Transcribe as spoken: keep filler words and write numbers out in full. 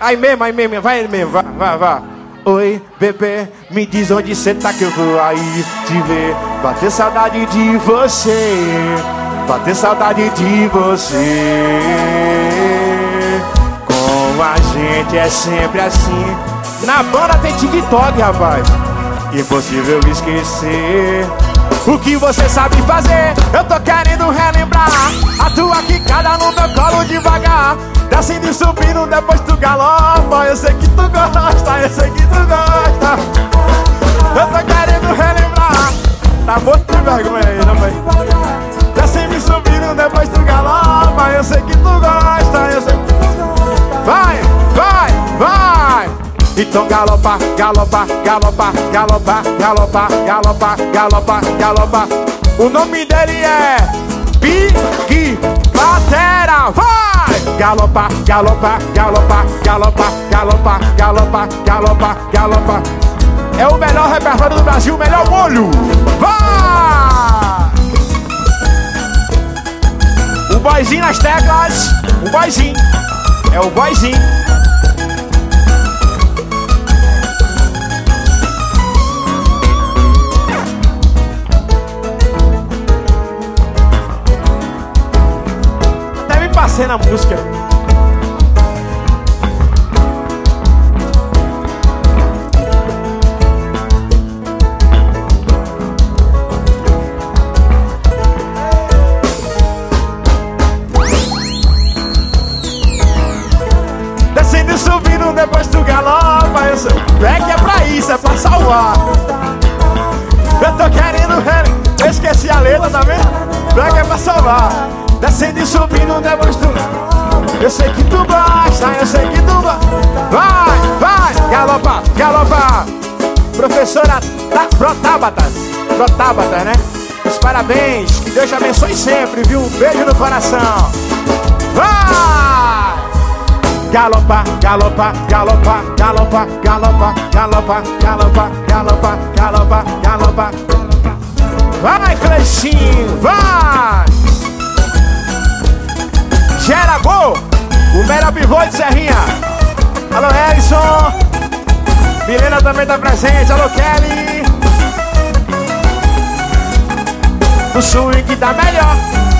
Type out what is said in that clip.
Aí mesmo, aí mesmo, vai mesmo, vai, vai, vai. Oi, bebê, me diz onde cê tá que eu vou aí te ver. Bater saudade de você, bater saudade de você. Com a gente é sempre assim. Na banda tem TikTok, rapaz. Impossível esquecer o que você sabe fazer. Eu tô querendo relembrar a tua quicada no meu colo devagar, descendo e subindo, depois tu galopa. Eu sei que tu gosta, eu sei que tu gosta. Eu tô querendo relembrar. Tá morto de vergonha aí, não vai? Descendo e subindo, depois tu galopa. Eu sei que tu gosta, eu sei que tu gosta. Vai, vai, vai. Então galopa, galopa, galopa, galopa, galopa, galopa, galopa, galopa. O nome dele é Big Batera. Vai! Galopa, galopa, galopa, galopa, galopa, galopa, galopa, galopa. É o melhor repertório do Brasil, o melhor molho. Vai! O boyzinho nas teclas. O boyzinho. É o boyzinho. Passei na música. Descendo e subindo, depois tu galopa. Eu sou back, é pra isso, é pra salvar. Eu tô querendo rele. Eu esqueci a letra, tá vendo? Back é pra salvar. Descendo e subindo, depois tu. Eu sei que tu gosta, eu sei que tu gosta. Vai, vai, galopa, galopa. Professora Protábatas, Protábatas, né? Os parabéns, que Deus te abençoe sempre, viu? Um beijo no coração. Vai! Galopa, galopa, galopa, galopa, galopa, galopa, galopa, galopa, galopa, galopa. Vai, Cleitinho, vai! Gera gol, o melhor pivô de Serrinha. Alô, Ellison. Milena também tá presente. Alô, Kelly. O swing tá melhor.